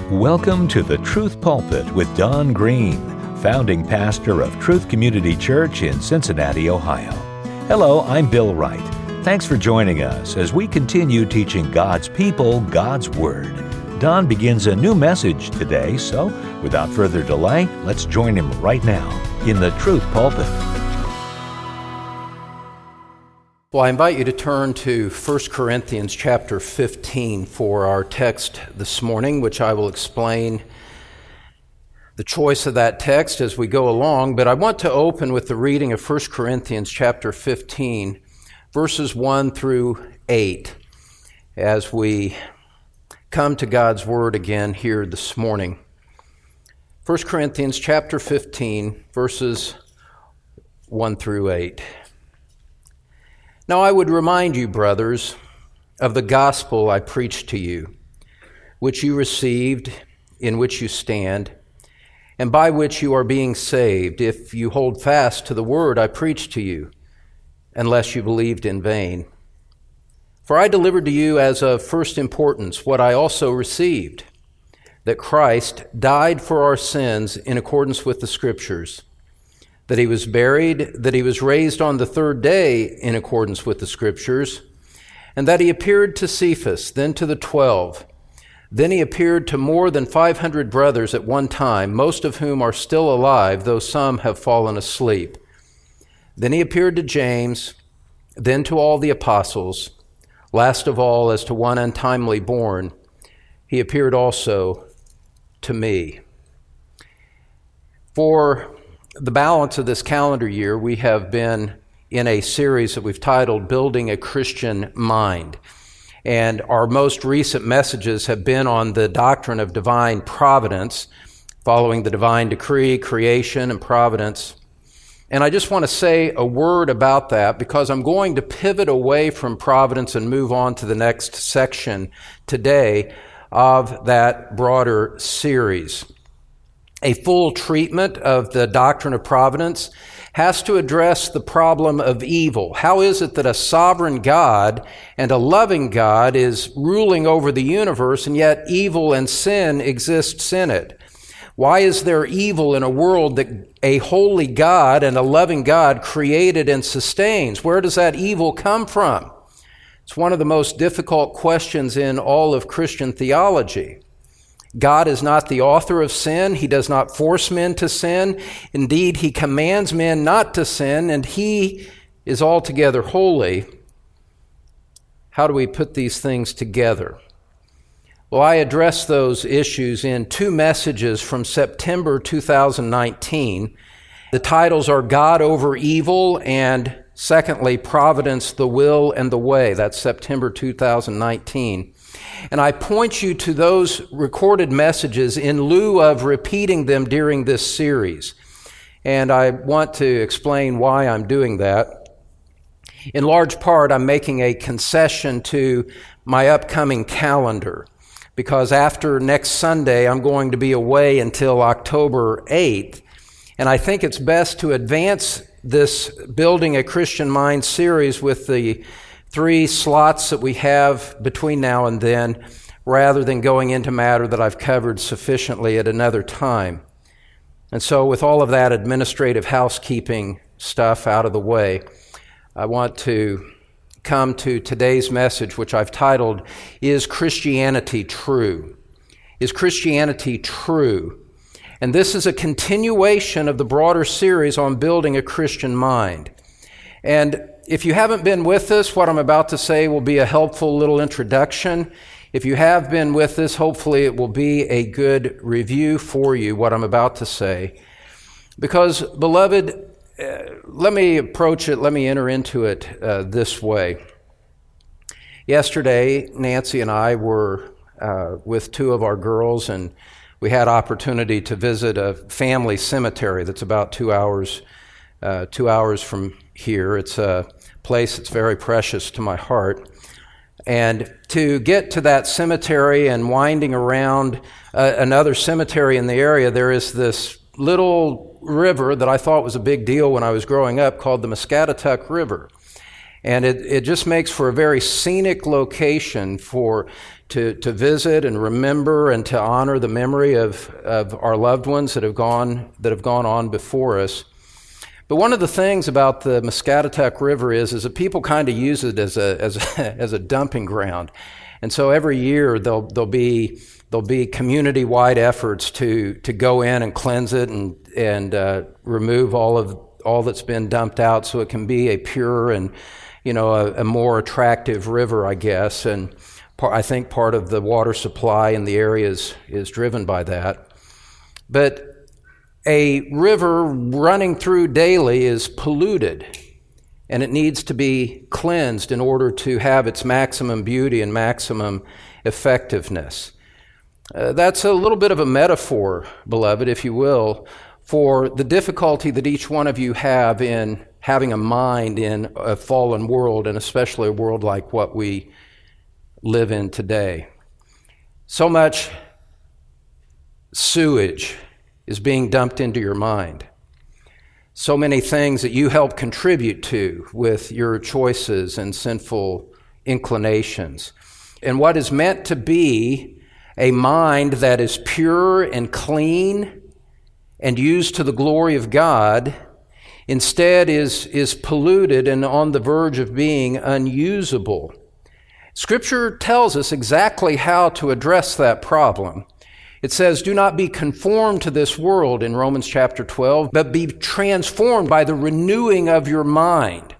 Welcome to the Truth Pulpit with Don Green, founding pastor of Truth Community Church in Cincinnati, Ohio. Hello, I'm Bill Wright. Thanks for joining us as we continue teaching God's people God's Word. Don begins a new message today, so without further delay, let's join him right now in the Truth Pulpit. Well, I invite you to turn to 1 Corinthians chapter 15 for our text this morning, which I will explain the choice of that text as we go along. But I want to open with the reading of 1 Corinthians chapter 15, verses 1 through 8, as we come to God's Word again here this morning. 1 Corinthians chapter 15, verses 1 through 8. Now I would remind you, brothers, of the gospel I preached to you, which you received, in which you stand, and by which you are being saved, if you hold fast to the word I preached to you, unless you believed in vain. For I delivered to you as of first importance what I also received, that Christ died for our sins in accordance with the Scriptures, that he was buried, that he was raised on the third day in accordance with the Scriptures, and that he appeared to Cephas, then to the 12. Then he appeared to more than 500 brothers at one time, most of whom are still alive, though some have fallen asleep. Then he appeared to James, then to all the apostles. Last of all, as to one untimely born, he appeared also to me. For the balance of this calendar year, we have been in a series that we've titled Building a Christian Mind. And our most recent messages have been on the doctrine of divine providence, following the divine decree, creation, and providence. And I just want to say a word about that because I'm going to pivot away from providence and move on to the next section today of that broader series. A full treatment of the doctrine of providence has to address the problem of evil. How is it that a sovereign God and a loving God is ruling over the universe, and yet evil and sin exists in it? Why is there evil in a world that a holy God and a loving God created and sustains? Where does that evil come from? It's one of the most difficult questions in all of Christian theology. God is not the author of sin. He does not force men to sin. Indeed, he commands men not to sin, and he is altogether holy. How do we put these things together? Well, I address those issues in two messages from September 2019. The titles are God over Evil and, secondly, Providence, the Will and the Way. That's September 2019. And I point you to those recorded messages in lieu of repeating them during this series. And I want to explain why I'm doing that. In large part, I'm making a concession to my upcoming calendar, because after next Sunday, I'm going to be away until October 8th. And I think it's best to advance this Building a Christian Mind series with the 3 slots that we have between now and then, rather than going into matter that I've covered sufficiently at another time. And so with all of that administrative housekeeping stuff out of the way, I want to come to today's message, which I've titled, Is Christianity True? Is Christianity True? And this is a continuation of the broader series on building a Christian mind. And if you haven't been with us, what I'm about to say will be a helpful little introduction. If you have been with us, hopefully it will be a good review for you, what I'm about to say. Because, beloved, let me enter into it this way. Yesterday, Nancy and I were with 2 of our girls, and we had opportunity to visit a family cemetery that's about 2 hours from here. It's a place that's very precious to my heart. And to get to that cemetery and winding around another cemetery in the area, there is this little river that I thought was a big deal when I was growing up called the Muscatatuck River. And it just makes for a very scenic location for to visit and remember and to honor the memory of our loved ones that have gone on before us. But one of the things about the Muscatatuck River is that people kind of use it as a dumping ground, and so every year there'll be community-wide efforts to go in and cleanse it and remove all that's been dumped out, so it can be a pure and a more attractive river, I guess. And I think part of the water supply in the area is driven by that. But a river running through daily is polluted, and it needs to be cleansed in order to have its maximum beauty and maximum effectiveness. That's a little bit of a metaphor, beloved, if you will, for the difficulty that each one of you have in having a mind in a fallen world, and especially a world like what we live in today. So much sewage is being dumped into your mind. So many things that you help contribute to with your choices and sinful inclinations. And what is meant to be a mind that is pure and clean and used to the glory of God instead is polluted and on the verge of being unusable. Scripture tells us exactly how to address that problem. It says, do not be conformed to this world in Romans chapter 12, but be transformed by the renewing of your mind,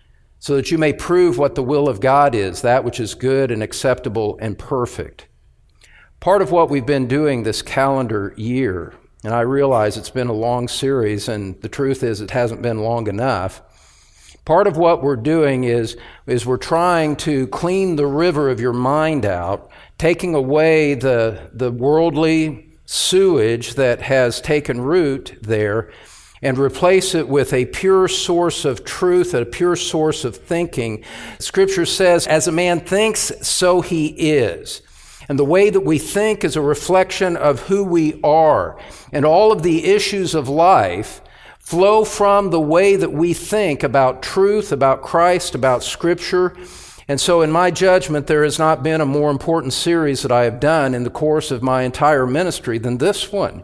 so that you may prove what the will of God is, that which is good and acceptable and perfect. Part of what we've been doing this calendar year, and I realize it's been a long series, and the truth is it hasn't been long enough. Part of what we're doing is we're trying to clean the river of your mind out, taking away the worldly sewage that has taken root there, and replace it with a pure source of truth, a pure source of thinking. Scripture says, as a man thinks, so he is. And the way that we think is a reflection of who we are. And all of the issues of life flow from the way that we think about truth, about Christ, about Scripture. And so in my judgment, there has not been a more important series that I have done in the course of my entire ministry than this one.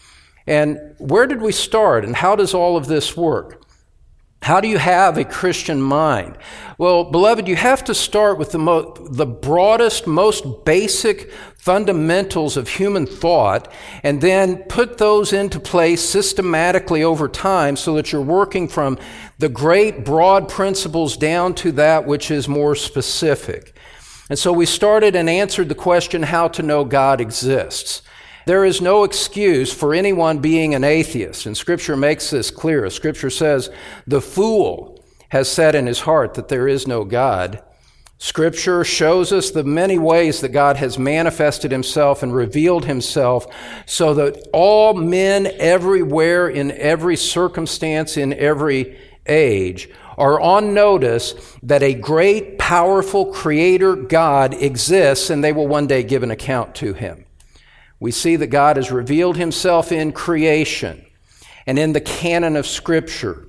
And where did we start, and how does all of this work? How do you have a Christian mind? Well, beloved, you have to start with the broadest, most basic fundamentals of human thought, and then put those into place systematically over time so that you're working from the great broad principles down to that which is more specific. And so we started and answered the question how to know God exists. There is no excuse for anyone being an atheist, and Scripture makes this clear. Scripture says, the fool has said in his heart that there is no God. Scripture shows us the many ways that God has manifested himself and revealed himself so that all men everywhere, in every circumstance, in every age, are on notice that a great, powerful Creator God exists, and they will one day give an account to him. We see that God has revealed himself in creation and in the canon of Scripture,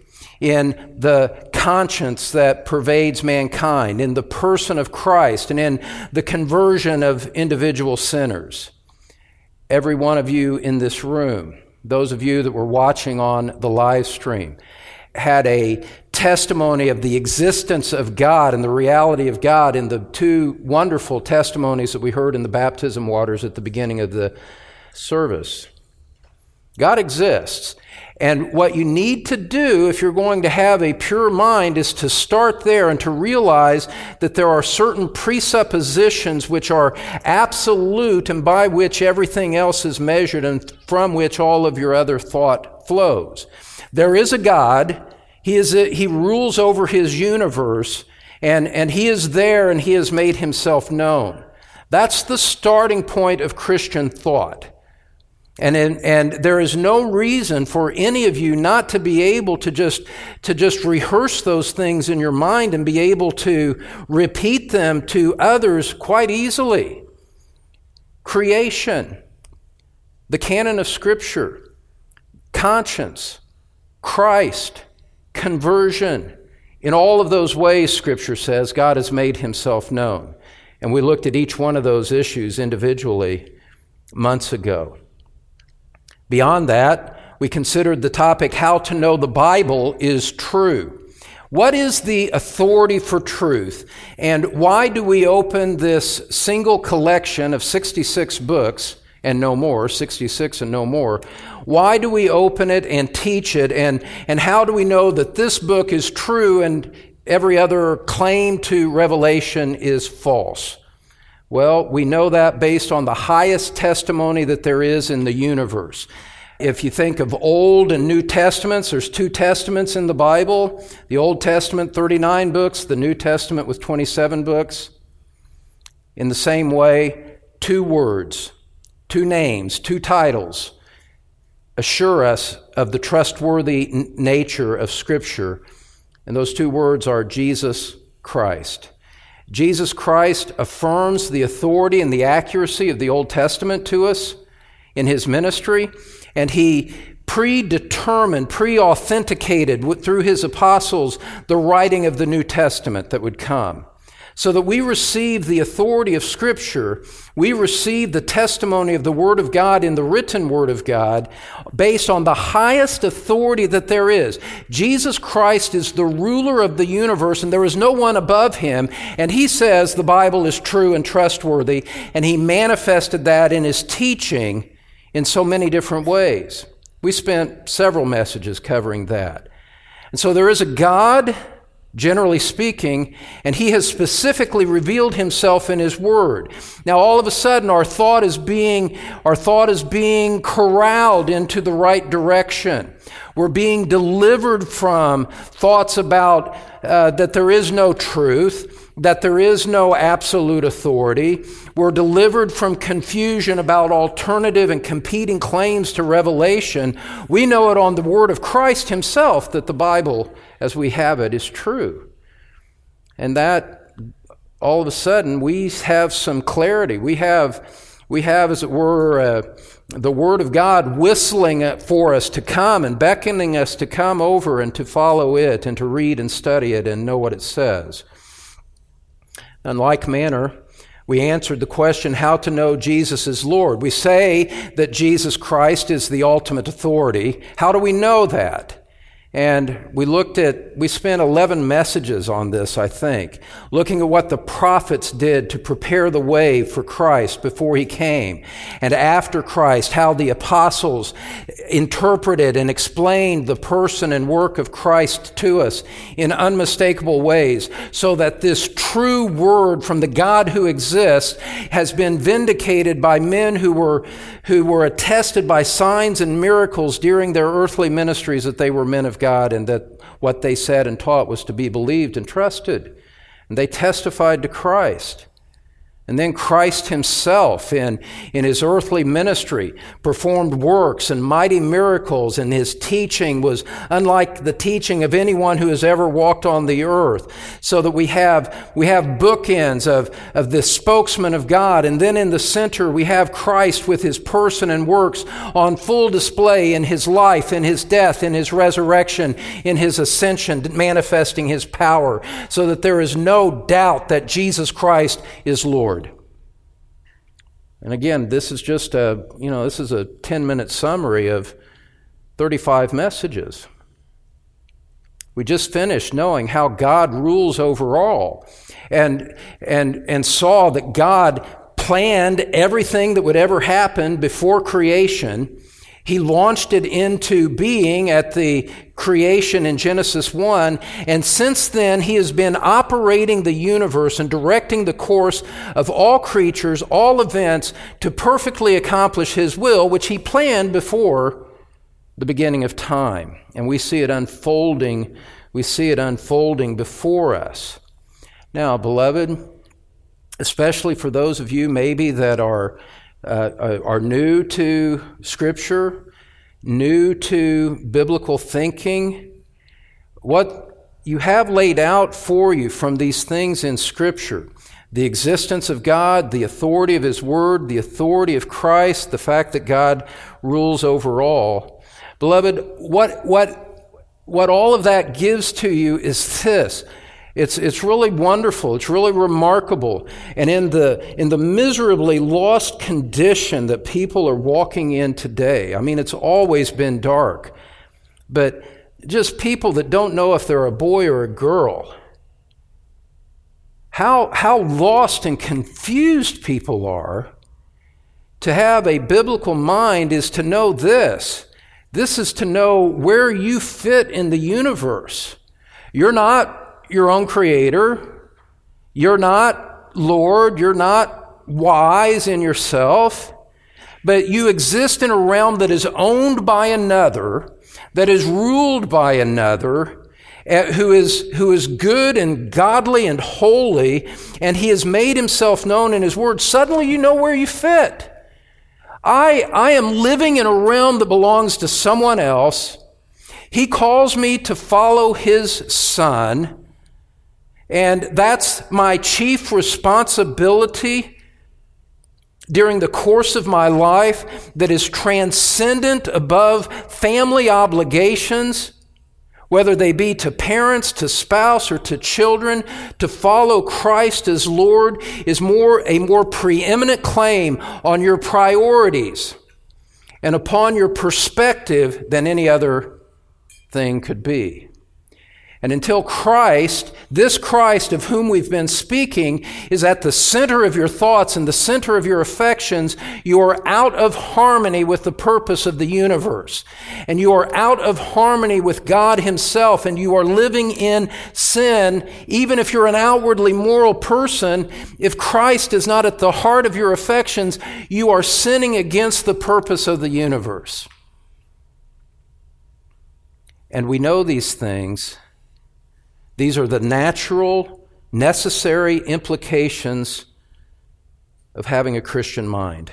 in the conscience that pervades mankind, in the person of Christ, and in the conversion of individual sinners. Every one of you in this room, those of you that were watching on the live stream, had a testimony of the existence of God and the reality of God in the two wonderful testimonies that we heard in the baptism waters at the beginning of the service. God exists. And what you need to do if you're going to have a pure mind is to start there and to realize that there are certain presuppositions which are absolute and by which everything else is measured and from which all of your other thought flows. There is a God. He rules over his universe, and he is there, and he has made himself known. That's the starting point of Christian thought. And there is no reason for any of you not to be able to just rehearse those things in your mind and be able to repeat them to others quite easily. Creation, the canon of Scripture, conscience, Christ, conversion. In all of those ways, Scripture says, God has made himself known. And we looked at each one of those issues individually months ago. Beyond that, we considered the topic, how to know the Bible is true. What is the authority for truth? And why do we open this single collection of 66 books and no more, 66 and no more? Why do we open it and teach it? And how do we know that this book is true and every other claim to revelation is false? Well, we know that based on the highest testimony that there is in the universe. If you think of Old and New Testaments, there's 2 testaments in the Bible. The Old Testament, 39 books, the New Testament with 27 books. In the same way, 2 words, 2 names, 2 titles assure us of the trustworthy nature of Scripture. And those 2 words are Jesus Christ. Jesus Christ affirms the authority and the accuracy of the Old Testament to us in his ministry, and he predetermined, pre-authenticated through his apostles the writing of the New Testament that would come. So that we receive the authority of Scripture, we receive the testimony of the Word of God in the written Word of God based on the highest authority that there is. Jesus Christ is the ruler of the universe, and there is no one above him, and he says the Bible is true and trustworthy, and he manifested that in his teaching in so many different ways. We spent several messages covering that. And so there is a God, generally speaking, and he has specifically revealed himself in his word. Now all of a sudden our thought is being corralled into the right direction. We're being delivered from thoughts about that there is no truth, that there is no absolute authority. We're delivered from confusion about alternative and competing claims to revelation. We know it on the word of Christ himself that the Bible, as we have it, is true. And that, all of a sudden, we have some clarity. We have, as it were, the Word of God whistling for us to come and beckoning us to come over and to follow it and to read and study it and know what it says. In like manner, we answered the question how to know Jesus is Lord. We say that Jesus Christ is the ultimate authority. How do we know that? And we spent 11 messages on this, I think, looking at what the prophets did to prepare the way for Christ before he came. And after Christ, how the apostles interpreted and explained the person and work of Christ to us in unmistakable ways, so that this true word from the God who exists has been vindicated by men who were attested by signs and miracles during their earthly ministries that they were men of God and that what they said and taught was to be believed and trusted. And they testified to Christ. And then Christ himself in his earthly ministry performed works and mighty miracles, and his teaching was unlike the teaching of anyone who has ever walked on the earth. So that we have bookends of the spokesman of God, and then in the center we have Christ with his person and works on full display in his life, in his death, in his resurrection, in his ascension, manifesting his power, so that there is no doubt that Jesus Christ is Lord. And again, this is just a 10-minute summary of 35 messages. We just finished knowing how God rules over all and saw that God planned everything that would ever happen before creation. He launched it into being at the creation in Genesis 1, and since then he has been operating the universe and directing the course of all creatures, all events, to perfectly accomplish his will, which he planned before the beginning of time. And we see it unfolding before us. Now, beloved, especially for those of you maybe that are new to Scripture, new to biblical thinking, what you have laid out for you from these things in Scripture, the existence of God, the authority of his word, the authority of Christ, the fact that God rules over all. Beloved, what all of that gives to you is this. It's really wonderful. It's really remarkable. And in the miserably lost condition that people are walking in today, I mean, it's always been dark, but just people that don't know if they're a boy or a girl, how lost and confused people are. To have a biblical mind is to know this. This is to know where you fit in the universe. You're not your own creator. You're not Lord. You're not wise in yourself. But you exist in a realm that is owned by another, that is ruled by another, who is good and godly and holy, and he has made himself known in his word. Suddenly you know where you fit. I am living in a realm that belongs to someone else. He calls me to follow his Son, and that's my chief responsibility during the course of my life, that is transcendent above family obligations, whether they be to parents, to spouse, or to children. To follow Christ as Lord is a more preeminent claim on your priorities and upon your perspective than any other thing could be. And until Christ, this Christ of whom we've been speaking, is at the center of your thoughts and the center of your affections, you are out of harmony with the purpose of the universe. And you are out of harmony with God himself, and you are living in sin. Even if you're an outwardly moral person, if Christ is not at the heart of your affections, you are sinning against the purpose of the universe. And we know these things. These are the natural, necessary implications of having a Christian mind.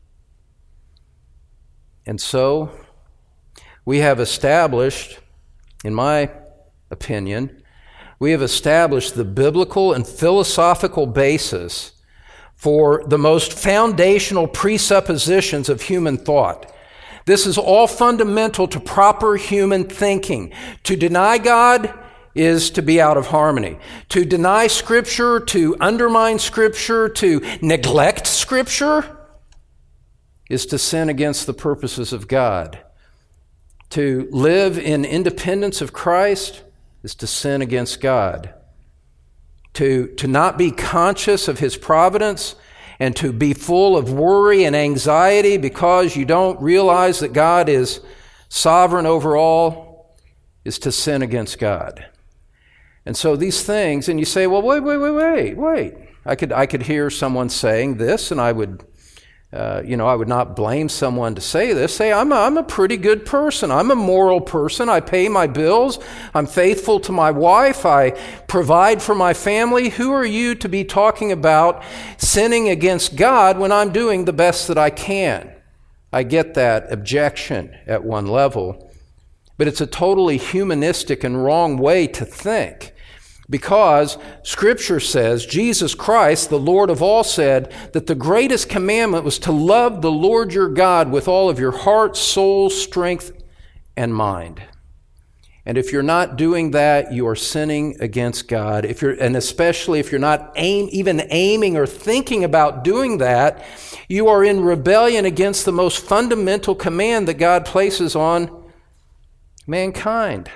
And so, we have established, in my opinion, we have established the biblical and philosophical basis for the most foundational presuppositions of human thought. This is all fundamental to proper human thinking. To deny God is to be out of harmony. To deny Scripture, to undermine Scripture, to neglect Scripture is to sin against the purposes of God. To live in independence of Christ is to sin against God. To not be conscious of his providence and to be full of worry and anxiety because you don't realize that God is sovereign over all is to sin against God. And so these things, and you say, well, wait. I could hear someone saying this, and I would not blame someone to say this. Say, I'm a pretty good person. I'm a moral person. I pay my bills. I'm faithful to my wife. I provide for my family. Who are you to be talking about sinning against God when I'm doing the best that I can? I get that objection at one level, but it's a totally humanistic and wrong way to think. Because Scripture says, Jesus Christ, the Lord of all, said that the greatest commandment was to love the Lord your God with all of your heart, soul, strength, and mind. And if you're not doing that, you are sinning against God. And especially if you're not even aiming or thinking about doing that, you are in rebellion against the most fundamental command that God places on mankind.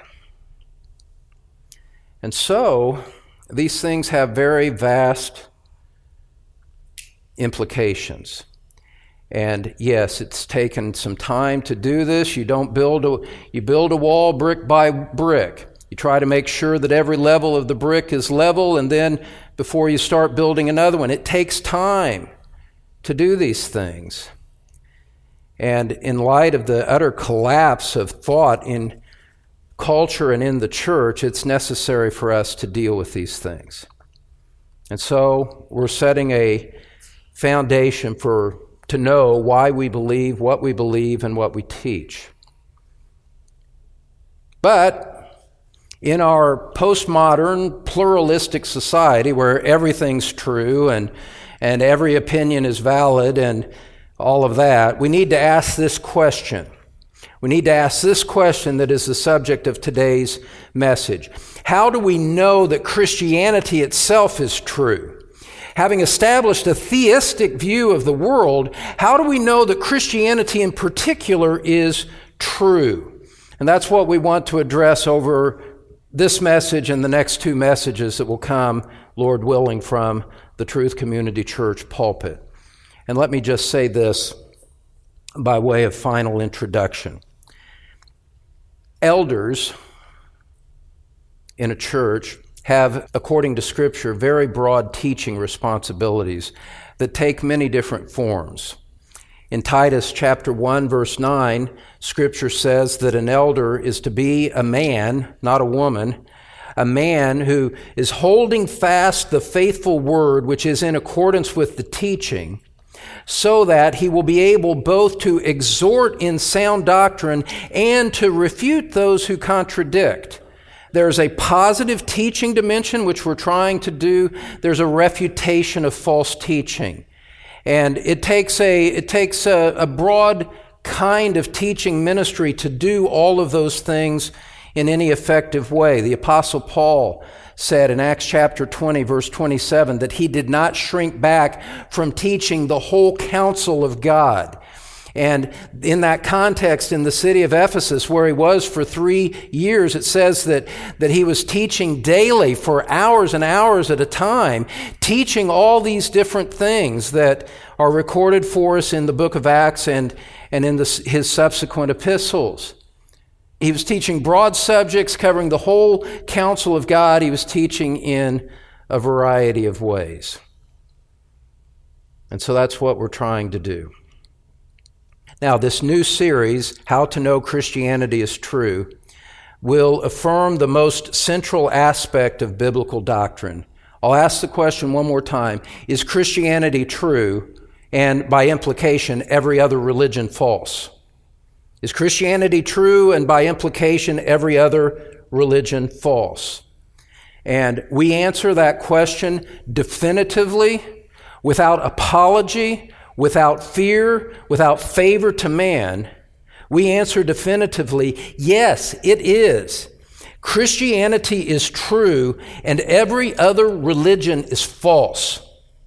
And so, these things have very vast implications. And yes, it's taken some time to do this. You build a wall brick by brick. You try to make sure that every level of the brick is level, and then before you start building another one, it takes time to do these things. And in light of the utter collapse of thought in culture and in the church, it's necessary for us to deal with these things. And so we're setting a foundation to know why we believe, and what we teach. But in our postmodern, pluralistic society where everything's true and every opinion is valid and all of that, we need to ask this question. We need to ask this question that is the subject of today's message. How do we know that Christianity itself is true? Having established a theistic view of the world, how do we know that Christianity in particular is true? And that's what we want to address over this message and the next two messages that will come, Lord willing, from the Truth Community Church pulpit. And let me just say this by way of final introduction. Elders in a church have, according to Scripture, very broad teaching responsibilities that take many different forms. In Titus chapter 1, verse 9, Scripture says that an elder is to be a man, not a woman, a man who is holding fast the faithful word which is in accordance with the teaching, so that he will be able both to exhort in sound doctrine and to refute those who contradict. There's a positive teaching dimension, which we're trying to do. There's a refutation of false teaching. And it takes a broad kind of teaching ministry to do all of those things in any effective way. The Apostle Paul said in Acts chapter 20, verse 27, that he did not shrink back from teaching the whole counsel of God. And in that context, in the city of Ephesus, where he was for 3 years, it says that he was teaching daily for hours and hours at a time, teaching all these different things that are recorded for us in the book of Acts and in his subsequent epistles. He was teaching broad subjects covering the whole counsel of God. He was teaching in a variety of ways. And so that's what we're trying to do. Now, this new series, How to Know Christianity is True, will affirm the most central aspect of biblical doctrine. I'll ask the question one more time. Is Christianity true, and by implication, every other religion false? Is Christianity true, and by implication, every other religion false? And we answer that question definitively, without apology, without fear, without favor to man. We answer definitively, yes, it is. Christianity is true, and every other religion is false.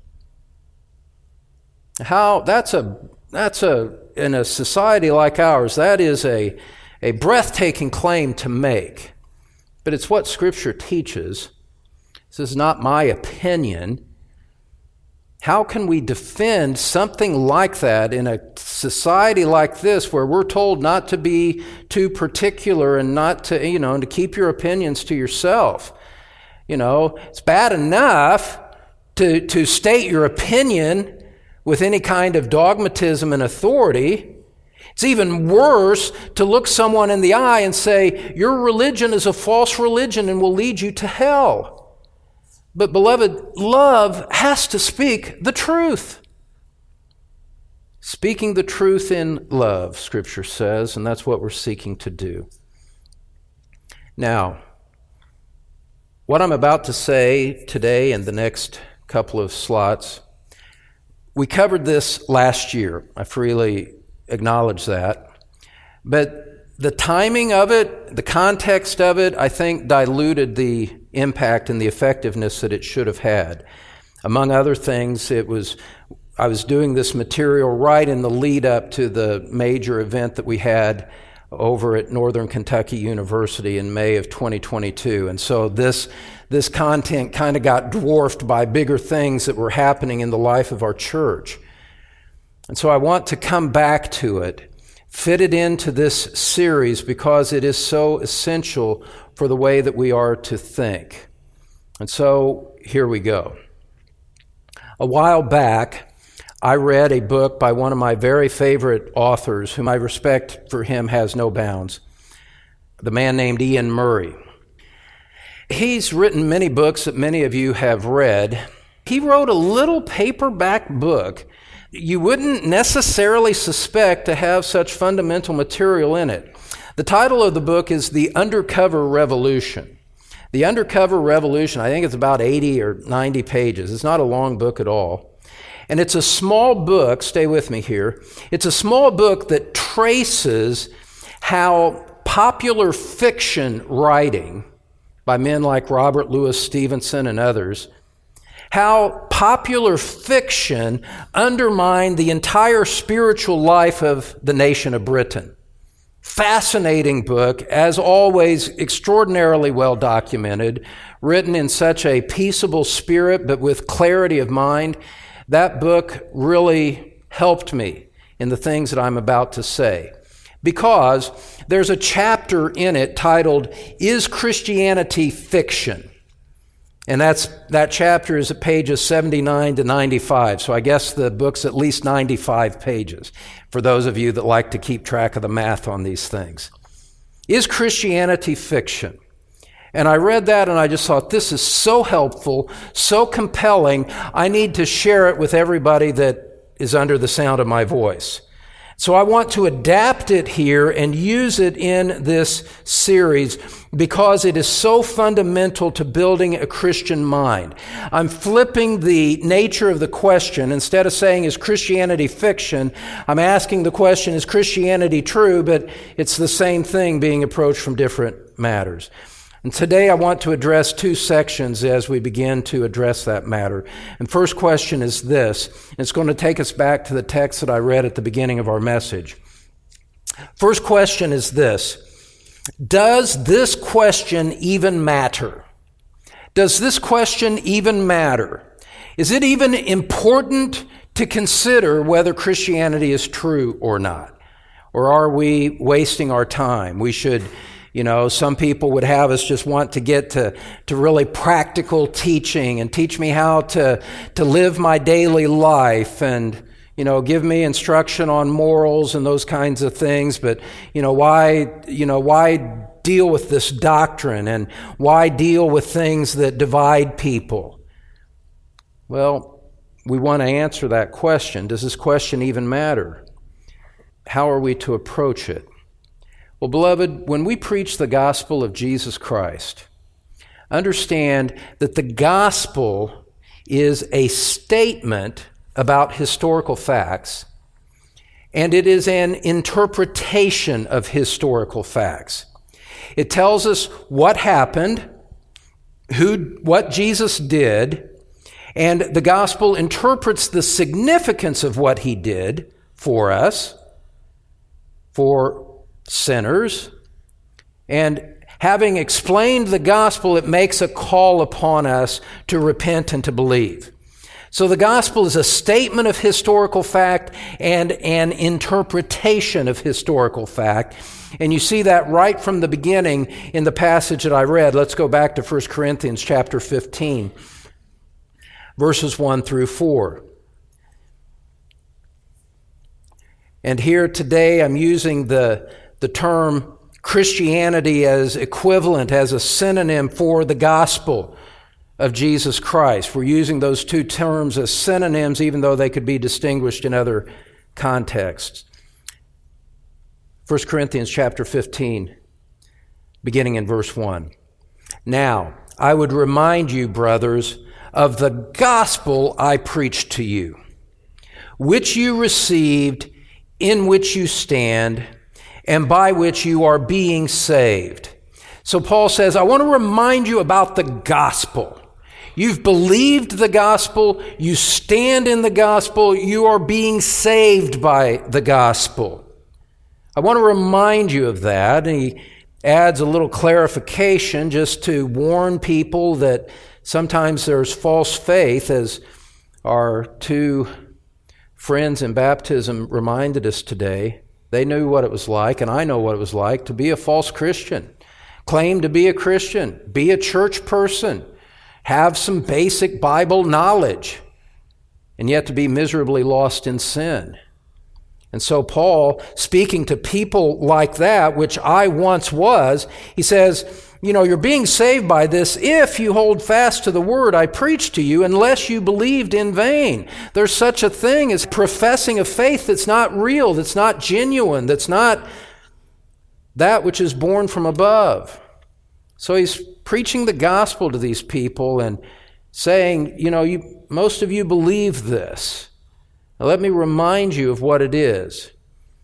In a society like ours, that is a breathtaking claim to make. But it's what Scripture teaches. This is not my opinion. How can we defend something like that in a society like this, where we're told not to be too particular and not to, and to keep your opinions to yourself? It's bad enough to state your opinion with any kind of dogmatism and authority. It's even worse to look someone in the eye and say, your religion is a false religion and will lead you to hell. But beloved, love has to speak the truth. Speaking the truth in love, Scripture says, and that's what we're seeking to do. Now, what I'm about to say today and the next couple of slots, we covered this last year. I freely acknowledge that. But the timing of it, the context of it, I think diluted the impact and the effectiveness that it should have had. Among other things, I was doing this material right in the lead up to the major event that we had over at Northern Kentucky University in May of 2022. And so this content kind of got dwarfed by bigger things that were happening in the life of our church. And so I want to come back to it, fit it into this series, because it is so essential for the way that we are to think. And so here we go. A while back, I read a book by one of my very favorite authors, whom my respect for him has no bounds, the man named Iain Murray. He's written many books that many of you have read. He wrote a little paperback book you wouldn't necessarily suspect to have such fundamental material in it. The title of the book is The Undercover Revolution. The Undercover Revolution, I think it's about 80 or 90 pages. It's not a long book at all. And it's a small book, stay with me here, it's a small book that traces how popular fiction writing by men like Robert Louis Stevenson and others, how popular fiction undermined the entire spiritual life of the nation of Britain. Fascinating book, as always, extraordinarily well documented, written in such a peaceable spirit but with clarity of mind. That book really helped me in the things that I'm about to say, because there's a chapter in it titled, "Is Christianity Fiction?" And that chapter is at pages 79 to 95. So I guess the book's at least 95 pages for those of you that like to keep track of the math on these things. Is Christianity fiction? And I read that and I just thought, this is so helpful, so compelling, I need to share it with everybody that is under the sound of my voice. So I want to adapt it here and use it in this series because it is so fundamental to building a Christian mind. I'm flipping the nature of the question. Instead of saying, is Christianity fiction? I'm asking the question, is Christianity true? But it's the same thing being approached from different matters. And today I want to address two sections as we begin to address that matter. And first question is this. It's going to take us back to the text that I read at the beginning of our message. First question is this. Does this question even matter? Does this question even matter? Is it even important to consider whether Christianity is true or not? Or are we wasting our time? We should... some people would have us just want to get to really practical teaching and teach me how to live my daily life and, give me instruction on morals and those kinds of things. But, why deal with this doctrine and why deal with things that divide people? Well, we want to answer that question. Does this question even matter? How are we to approach it? Well, beloved, when we preach the gospel of Jesus Christ, understand that the gospel is a statement about historical facts, and it is an interpretation of historical facts. It tells us what happened, what Jesus did, and the gospel interprets the significance of what he did for us, for sinners, and having explained the gospel, it makes a call upon us to repent and to believe. So the gospel is a statement of historical fact and an interpretation of historical fact. And you see that right from the beginning in the passage that I read. Let's go back to 1 Corinthians chapter 15, verses 1 through 4. And here today I'm using the term Christianity as equivalent, as a synonym for the gospel of Jesus Christ. We're using those two terms as synonyms, even though they could be distinguished in other contexts. 1 Corinthians chapter 15, beginning in verse 1. Now, I would remind you, brothers, of the gospel I preached to you, which you received, in which you stand, and by which you are being saved. So Paul says, I want to remind you about the gospel. You've believed the gospel, you stand in the gospel, you are being saved by the gospel. I want to remind you of that. And he adds a little clarification just to warn people that sometimes there's false faith, as our two friends in baptism reminded us today. They knew what it was like, and I know what it was like to be a false Christian, claim to be a Christian, be a church person, have some basic Bible knowledge, and yet to be miserably lost in sin. And so Paul, speaking to people like that, which I once was, he says, you're being saved by this if you hold fast to the word I preached to you, unless you believed in vain. There's such a thing as professing a faith that's not real, that's not genuine, that's not that which is born from above. So he's preaching the gospel to these people and saying, most of you believe this. Now let me remind you of what it is.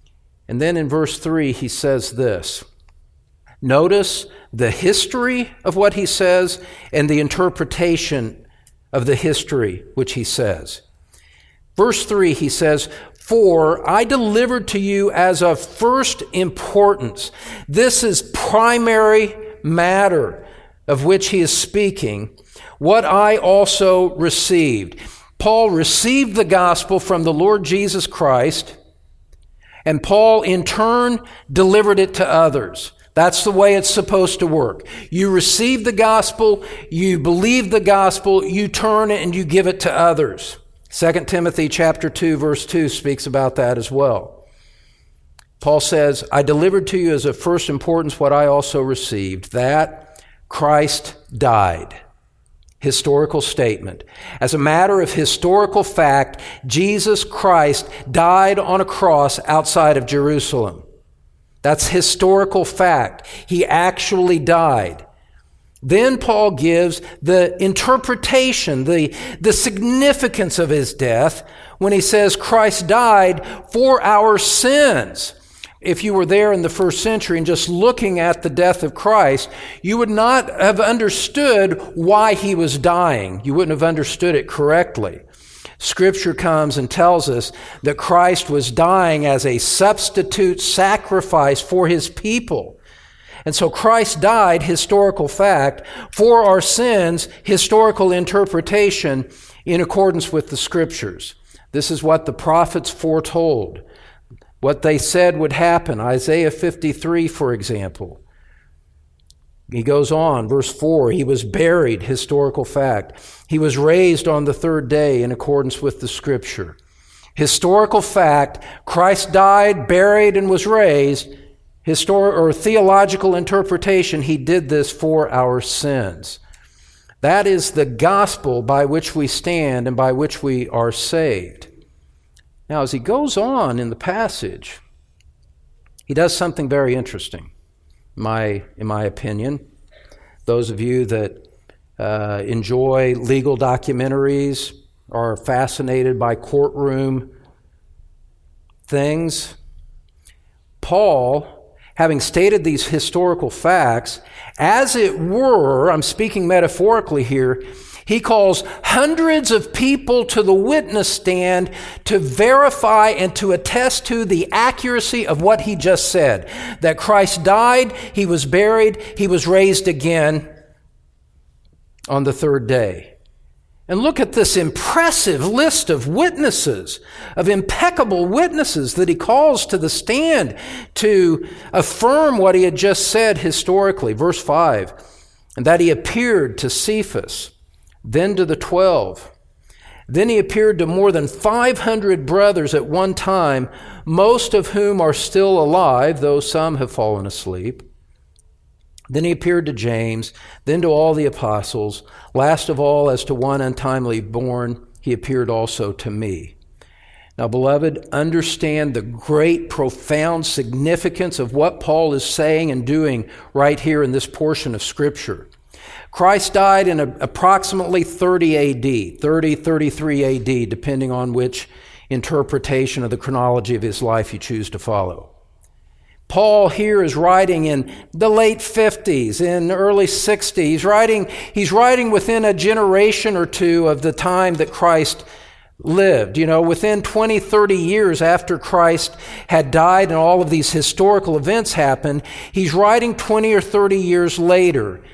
And then in verse 3, he says this. Notice the history of what he says and the interpretation of the history which he says. Verse 3, he says, "For I delivered to you as of first importance." This is primary matter of which he is speaking. "What I also received." Paul received the gospel from the Lord Jesus Christ, and Paul in turn delivered it to others. That's the way it's supposed to work. You receive the gospel, you believe the gospel, you turn it and you give it to others. 2 Timothy chapter 2, verse 2 speaks about that as well. Paul says, "I delivered to you as of first importance what I also received, that Christ died." Historical statement. As a matter of historical fact, Jesus Christ died on a cross outside of Jerusalem. That's historical fact. He actually died. Then Paul gives the interpretation, the significance of his death when he says Christ died for our sins. If you were there in the first century and just looking at the death of Christ, you would not have understood why he was dying. You wouldn't have understood it correctly. Scripture comes and tells us that Christ was dying as a substitute sacrifice for his people. And so Christ died, historical fact, for our sins, historical interpretation in accordance with the Scriptures. This is what the prophets foretold, what they said would happen. Isaiah 53, for example. He goes on, verse 4, he was buried, historical fact. He was raised on the third day in accordance with the Scripture. Historical fact, Christ died, buried, and was raised. Theological interpretation, he did this for our sins. That is the gospel by which we stand and by which we are saved. Now, as he goes on in the passage, he does something very interesting. In my opinion. Those of you that enjoy legal documentaries, are fascinated by courtroom things, Paul, having stated these historical facts, as it were, I'm speaking metaphorically here, he calls hundreds of people to the witness stand to verify and to attest to the accuracy of what he just said. That Christ died, he was buried, he was raised again on the third day. And look at this impressive list of witnesses, of impeccable witnesses that he calls to the stand to affirm what he had just said historically. Verse 5, and that he appeared to Cephas, then to the 12. Then he appeared to more than 500 brothers at one time, most of whom are still alive, though some have fallen asleep. Then he appeared to James, then to all the apostles. Last of all, as to one untimely born, he appeared also to me. Now, beloved, understand the great, profound significance of what Paul is saying and doing right here in this portion of Scripture. Christ died in approximately 30 AD, 33 AD, depending on which interpretation of the chronology of his life you choose to follow. Paul here is writing in the late 50s, in the early 60s. He's writing within a generation or two of the time that Christ lived. Within 20, 30 years after Christ had died and all of these historical events happened, he's writing 20 or 30 years later.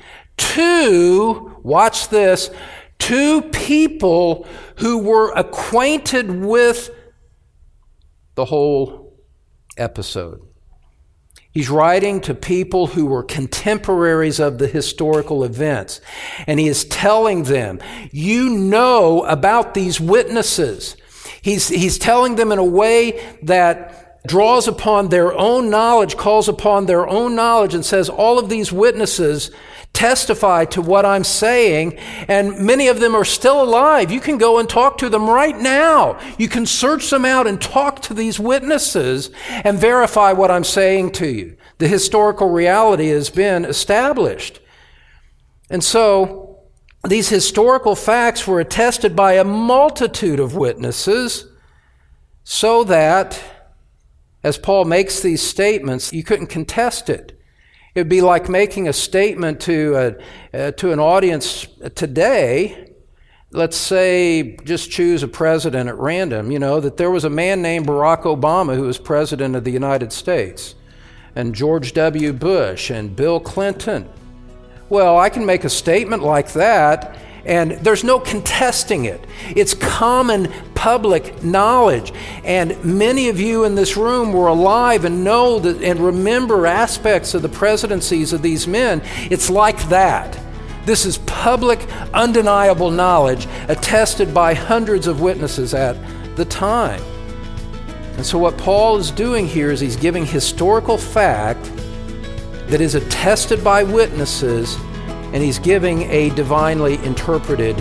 Watch this, two people who were acquainted with the whole episode. He's writing to people who were contemporaries of the historical events, and he is telling them, you know about these witnesses. He's telling them in a way that draws upon their own knowledge, calls upon their own knowledge, and says all of these witnesses testify to what I'm saying, and many of them are still alive. You can go and talk to them right now. You can search them out and talk to these witnesses and verify what I'm saying to you. The historical reality has been established. And so these historical facts were attested by a multitude of witnesses so that As Paul makes these statements, you couldn't contest it. It would be like making a statement to an audience today. Let's say, just choose a president at random, that there was a man named Barack Obama who was president of the United States, and George W. Bush, and Bill Clinton. Well, I can make a statement like that, and there's no contesting it. It's common public knowledge. And many of you in this room were alive and know that and remember aspects of the presidencies of these men. It's like that. This is public, undeniable knowledge attested by hundreds of witnesses at the time. And so what Paul is doing here is he's giving historical fact that is attested by witnesses, and he's giving a divinely interpreted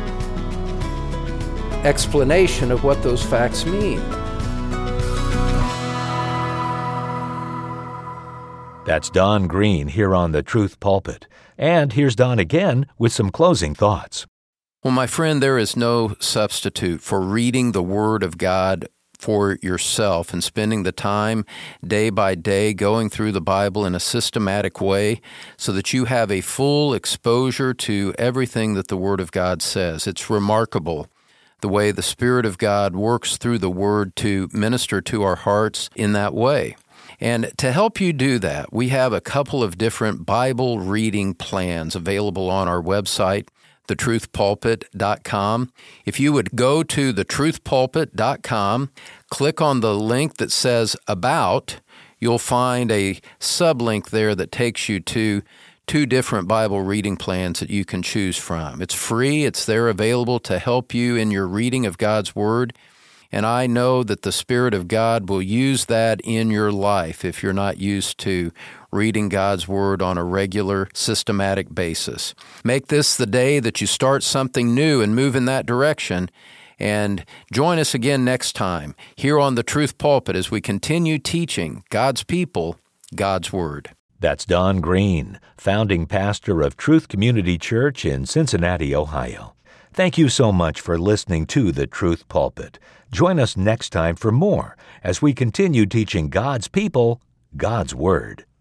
explanation of what those facts mean. That's Don Green here on the Truth Pulpit. And here's Don again with some closing thoughts. Well, my friend, there is no substitute for reading the Word of God for yourself and spending the time day by day going through the Bible in a systematic way so that you have a full exposure to everything that the Word of God says. It's remarkable the way the Spirit of God works through the Word to minister to our hearts in that way. And to help you do that, we have a couple of different Bible reading plans available on our website, thetruthpulpit.com. If you would go to thetruthpulpit.com, click on the link that says About, you'll find a sublink there that takes you to 2 different Bible reading plans that you can choose from. It's free. It's there available to help you in your reading of God's Word. And I know that the Spirit of God will use that in your life if you're not used to reading God's Word on a regular, systematic basis. Make this the day that you start something new and move in that direction. And join us again next time here on the Truth Pulpit as we continue teaching God's people God's Word. That's Don Green, founding pastor of Truth Community Church in Cincinnati, Ohio. Thank you so much for listening to the Truth Pulpit. Join us next time for more as we continue teaching God's people God's Word.